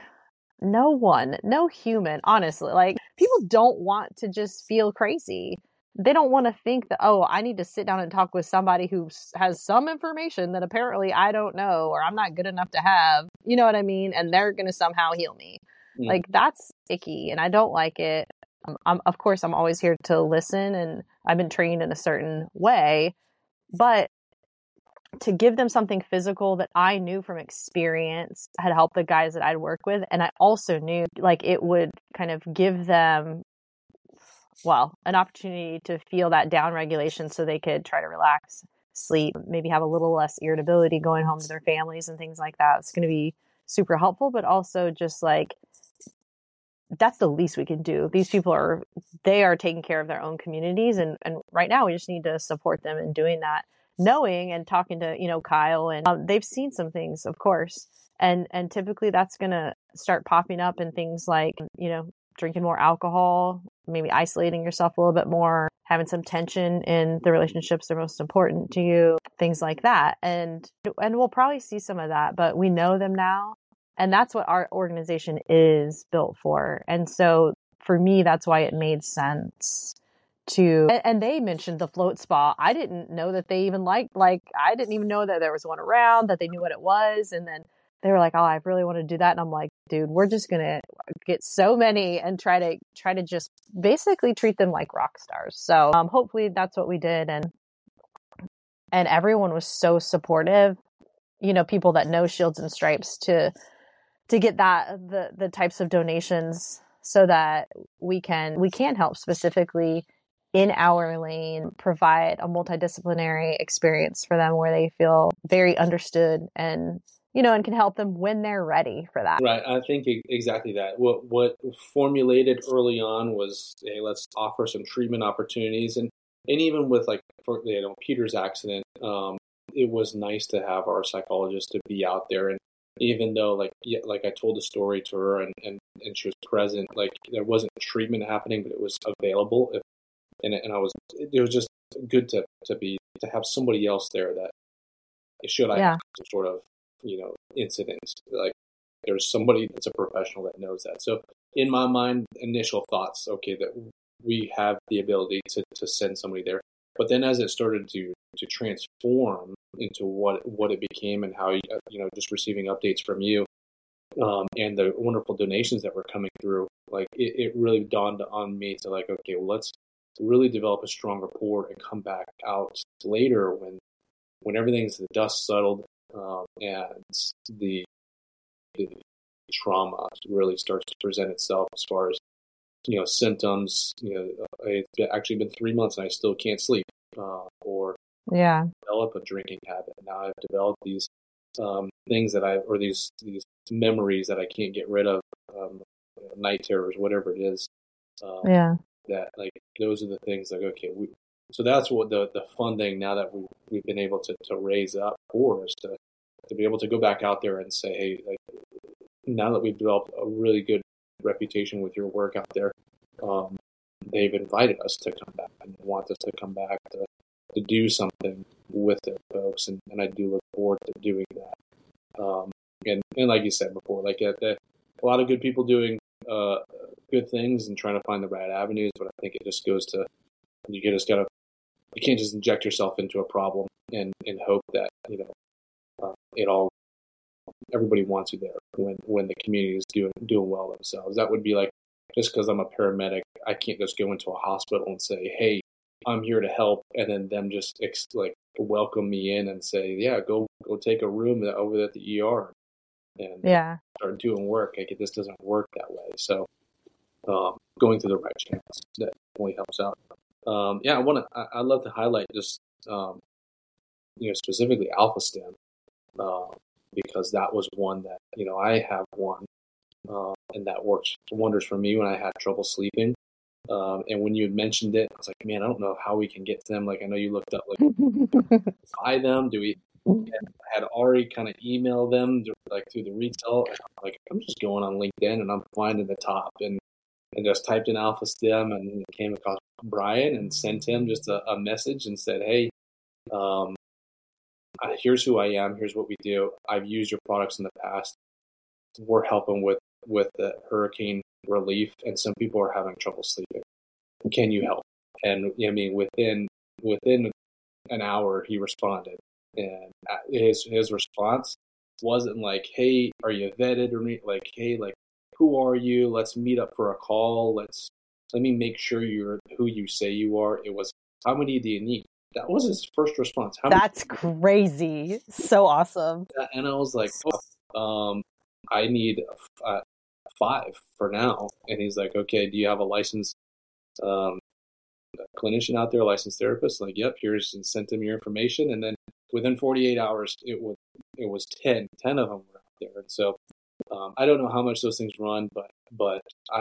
no human, honestly, like, people don't want to just feel crazy. They don't want to think that, oh, I need to sit down and talk with somebody who has some information that apparently I don't know, or I'm not good enough to have, you know what I mean? And they're going to somehow heal me. Mm. Like, that's icky, and I don't like it. Of course, I'm always here to listen, and I've been trained in a certain way, but to give them something physical that I knew from experience had helped the guys that I'd worked with. And I also knew, like, it would kind of give them, an opportunity to feel that down regulation, so they could try to relax, sleep, maybe have a little less irritability going home to their families and things like that. It's going to be super helpful, but also just like, that's the least we can do. These people they are taking care of their own communities. And right now we just need to support them in doing that, knowing and talking to, Kyle, and they've seen some things, of course. And typically that's going to start popping up in things like, drinking more alcohol, maybe isolating yourself a little bit more, having some tension in the relationships that are most important to you, things like that. And we'll probably see some of that, but we know them now. And that's what our organization is built for. And so for me, that's why it made sense to, and they mentioned the float spa. I didn't know that they even like, I didn't even know that there was one around, that they knew what it was. And then they were like, oh, I really want to do that. And I'm like, dude, we're just going to get so many and try to just basically treat them like rock stars. So hopefully that's what we did. And everyone was so supportive, people that know Shields and Stripes, to get that, the types of donations, so that we can help specifically in our lane, provide a multidisciplinary experience for them where they feel very understood, and and can help them when they're ready for that. Right. I think exactly that. What formulated early on was, hey, let's offer some treatment opportunities, and even with for Peter's accident, it was nice to have our psychologist to be out there. And even though like I told the story to her and she was present, like, there wasn't treatment happening, but it was available. It was just good to have somebody else there that, should I have some sort of incidents, like, there's somebody that's a professional that knows that. So in my mind, initial thoughts, okay, that we have the ability to send somebody there. But then as it started to transform into what it became, and how just receiving updates from you, and the wonderful donations that were coming through, like, it really dawned on me to, like, okay, well, really develop a strong rapport and come back out later when everything's the dust settled, and the trauma really starts to present itself as far as symptoms. It's actually been 3 months and I still can't sleep, or develop a drinking habit. Now I've developed these things these memories that I can't get rid of, night terrors, whatever it is. That like those are the things like okay, so that's what the fun thing now that we've been able to raise up for is to be able to go back out there and say, hey, like now that we've developed a really good reputation with your work out there, they've invited us to come back and want us to come back to do something with their folks, and I do look forward to doing that. And like you said before, like a lot of good people doing good things and trying to find the right avenues, but I think it just goes to you can't just inject yourself into a problem and hope that everybody wants you there when the community is doing well themselves. That would be like just because I'm a paramedic, I can't just go into a hospital and say, hey, I'm here to help, and then them just welcome me in and say, yeah, go take a room over at the ER and start doing work. Like, this doesn't work that way. So going through the right channels definitely helps out. I'd love to highlight just specifically AlphaStim, because that was one that I have one, and that works wonders for me when I had trouble sleeping. And when you had mentioned it, I was like, man, I don't know how we can get to them. Like, I know you looked up, like, buy them. Do we? And I had already kind of emailed them through the retail. And I'm just going on LinkedIn and I'm finding the top and just typed in AlphaStim and came across Brian and sent him just a message and said, hey, here's who I am. Here's what we do. I've used your products in the past. We're helping with the hurricane relief, and some people are having trouble sleeping. Can you help? And I mean, within an hour, he responded, and his response wasn't like, "Hey, are you vetted?" or like, "Hey, like, who are you? Let's meet up for a call. Let me make sure you're who you say you are." It was, "How many do you need?" That was his first response. That's crazy. So awesome. And I was like, I need 5 for now. And he's like, okay, do you have a licensed clinician out there, a licensed therapist? Like, yep, and sent him your information. And then within 48 hours, it was 10 of them were out there. And so I don't know how much those things run, but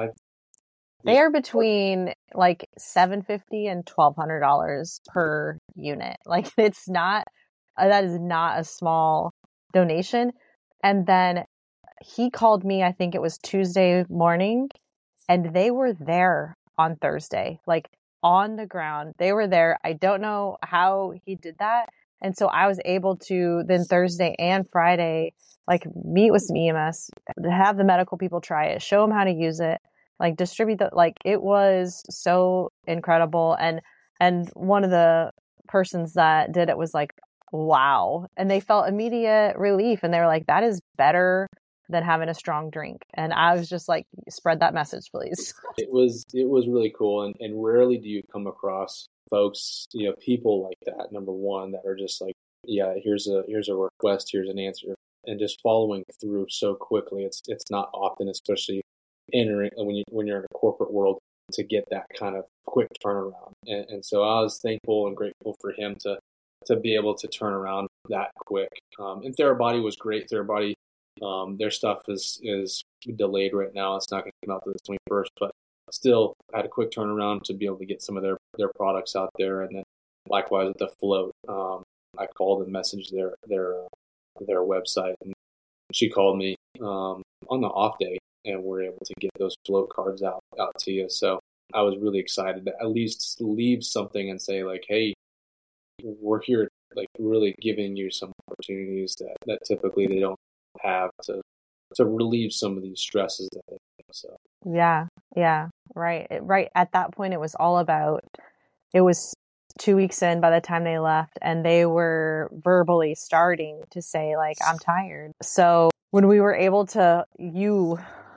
they are between like $750 and $1,200 per unit. Like, it's not, that is not a small donation. And then he called me, I think it was Tuesday morning, and they were there on Thursday, like on the ground. They were there. I don't know how he did that. And so I was able to then Thursday and Friday, like, meet with some EMS, have the medical people try it, show them how to use it, like distribute it was so incredible. And one of the persons that did it was like, wow. And they felt immediate relief. And they were like, that is better than having a strong drink. And I was just like, spread that message, please. It was really cool. And rarely do you come across folks, people like that, number one, that are just like, yeah, here's a request, here's an answer, and just following through so quickly. It's not often, especially entering when you're in a corporate world, to get that kind of quick turnaround. And so I was thankful and grateful for him to be able to turn around that quick. And Therabody was great. Therabody, their stuff is delayed right now. It's not going to come out to the 21st, but still had a quick turnaround to be able to get some of their products out there. And then likewise with the Float, I called and messaged their website, and she called me on the off day, and we're able to get those Float cards out to you. So I was really excited to at least leave something and say, like, hey, we're here, like, really giving you some opportunities that typically they don't have to relieve some of these stresses that they have. So yeah, right. At that point, it was all about, it was 2 weeks in by the time they left, and they were verbally starting to say, like, I'm tired. So when we were able to,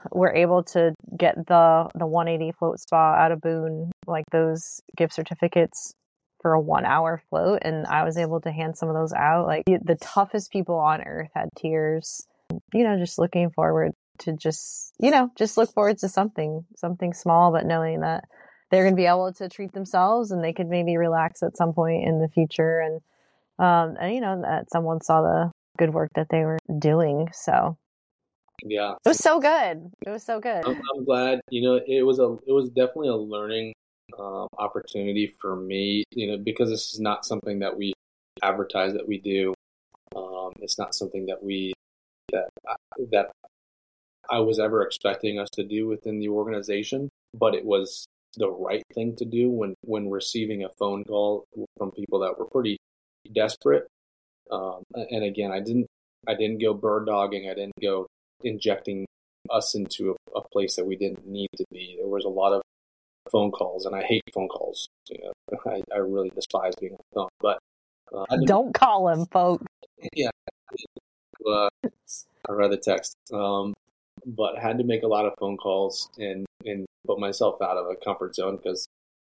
were able to get the 180 float spa out of Boone, like those gift certificates for a 1 hour float. And I was able to hand some of those out. Like the toughest people on earth had tears, just looking forward to just look forward to something small, but knowing that they're going to be able to treat themselves and they could maybe relax at some point in the future. And that someone saw the good work that they were doing. So yeah, it was so good. It was so good. I'm glad. It was definitely a learning opportunity for me. Because this is not something that we advertise that we do. It's not something that I was ever expecting us to do within the organization, but it was the right thing to do when receiving a phone call from people that were pretty desperate. And again, I didn't go bird dogging. I didn't go injecting us into a place that we didn't need to be. There was a lot of phone calls, and I hate phone calls. I really despise being on the phone. But don't call him, folks. Yeah, I'd rather text. But I had to make a lot of phone calls and put myself out of a comfort zone because,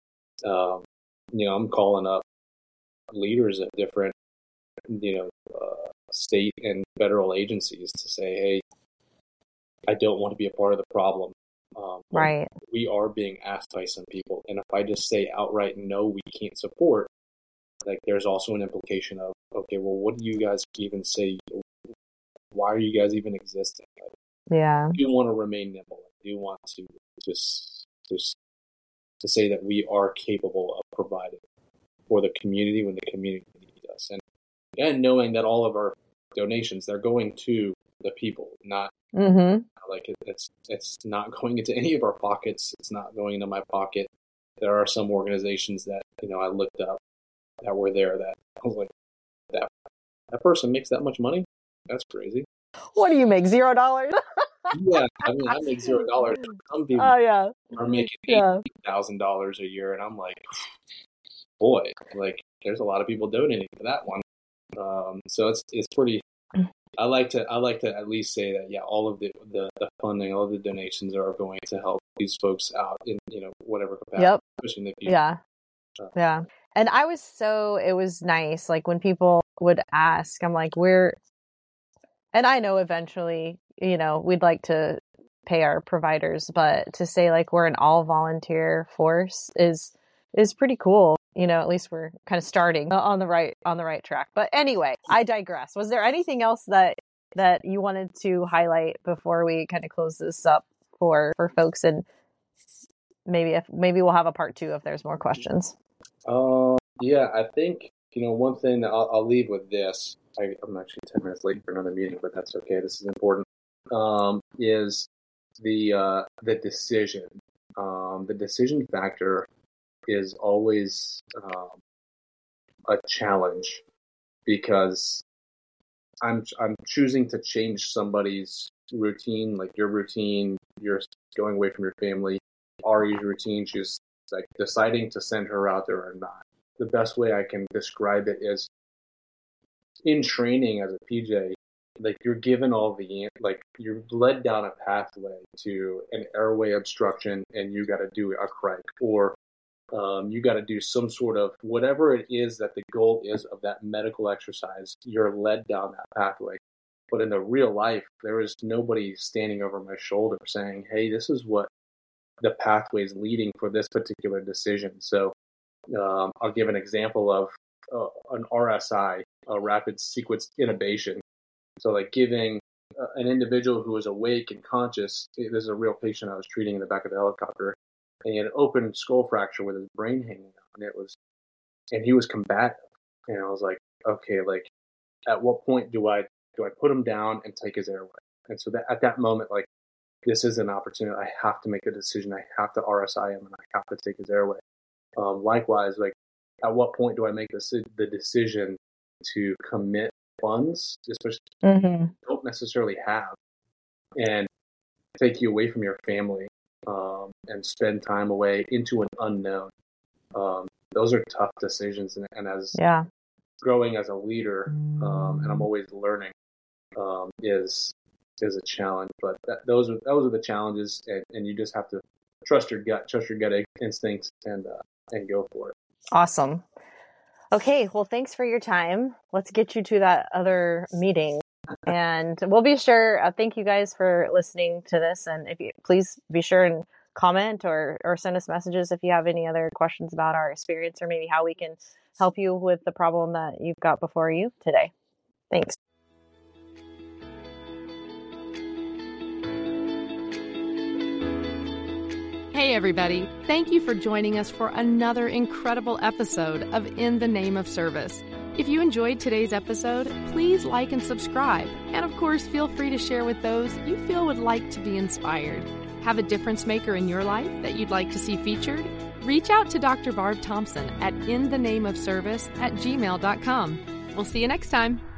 I'm calling up leaders at different, state and federal agencies to say, hey, I don't want to be a part of the problem. Right. We are being asked by some people. And if I just say outright, no, we can't support, like there's also an implication of, okay, well, what do you guys even say? Why are you guys even existing? Yeah. I do want to remain nimble. I do want to just to say that we are capable of providing for the community when the community needs us. And knowing that all of our donations, they're going to the people, not like it's not going into any of our pockets. It's not going into my pocket. There are some organizations that, I looked up that were there that I was like, that person makes that much money? That's crazy. What do you make? $0? Yeah, I mean, I make $0. Some people are making $8,000 a year, and I'm like, boy, like there's a lot of people donating for that one. So it's pretty. I like to at least say that all of the funding, all of the donations are going to help these folks out in whatever capacity, especially in the future. Yeah. And it was nice. Like when people would ask, I'm like, and I know eventually, we'd like to pay our providers, but to say like we're an all volunteer force is pretty cool. At least we're kind of starting on the right track. But anyway, I digress. Was there anything else that you wanted to highlight before we kind of close this up for folks? And maybe we'll have a part 2 if there's more questions. Yeah, I think, one thing that I'll leave with this. I'm actually 10 minutes late for another meeting, but that's okay. This is important. Is the decision. The decision factor is always a challenge because I'm choosing to change somebody's routine, like your routine. You're going away from your family. Ari's routine. She's like deciding to send her out there or not. The best way I can describe it is in training as a PJ, like you're given you're led down a pathway to an airway obstruction and you got to do a crike or you got to do some sort of whatever it is that the goal is of that medical exercise. You're led down that pathway. But in the real life, there is nobody standing over my shoulder saying, hey, this is what the pathway is leading for this particular decision. So I'll give an example of an RSI, a rapid sequence intubation. So like giving an individual who was awake and conscious, this is a real patient I was treating in the back of the helicopter, and he had an open skull fracture with his brain hanging out, and he was combative. And I was like, okay, like at what point do I put him down and take his airway? And so that at that moment, like this is an opportunity. I have to make a decision. I have to RSI him and I have to take his airway. Likewise, like at what point do I make the decision to commit funds, especially you don't necessarily have, and take you away from your family and spend time away into an unknown. Those are tough decisions, and as growing as a leader, and I'm always learning, is is a challenge. But those are the challenges, and you just have to trust your gut instincts, and go for it. Awesome. Okay, well, thanks for your time. Let's get you to that other meeting. And we'll be sure, thank you guys for listening to this. And please be sure and comment or send us messages if you have any other questions about our experience or maybe how we can help you with the problem that you've got before you today. Thanks. Hey everybody, thank you for joining us for another incredible episode of In the Name of Service. If you enjoyed today's episode, please like and subscribe. And of course, feel free to share with those you feel would like to be inspired. Have a difference maker in your life that you'd like to see featured? Reach out to Dr. Barb Thompson at inthenameofservice@gmail.com. We'll see you next time.